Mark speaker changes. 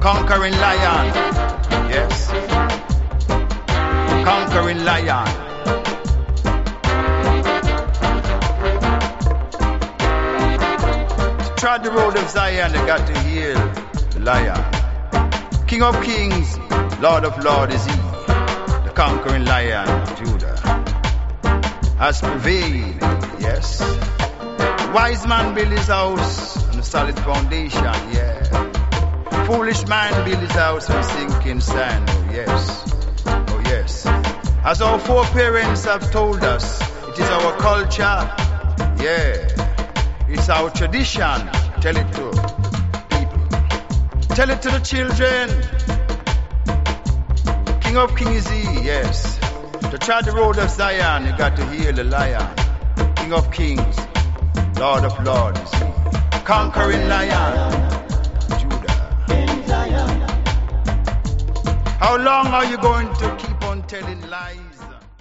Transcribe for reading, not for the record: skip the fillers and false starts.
Speaker 1: Conquering lion. Yes. Conquering lion. Trod the road of Zion, they got to heal the lion. King of kings, Lord of lords is he. The conquering lion of Judah has prevailed. Yes. Wise man build his house on a solid foundation. Yeah. Foolish man build his house on sinking sand. Oh yes. Oh yes. As our foreparents have told us, it is our culture. Yeah. It's our tradition. Tell it to people. Tell it to the children. King of kings is he, yes. To tread the road of Zion, you got to hear the lion. King of kings, Lord of lords is he. Conquering lion, Judah. How long are you going to keep on telling lies?